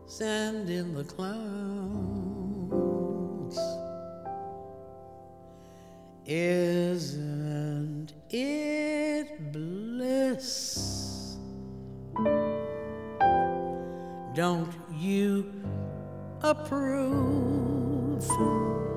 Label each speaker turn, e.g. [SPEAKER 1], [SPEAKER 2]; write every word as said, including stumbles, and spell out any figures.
[SPEAKER 1] sand in the clouds. Isn't it bliss? Don't you approve?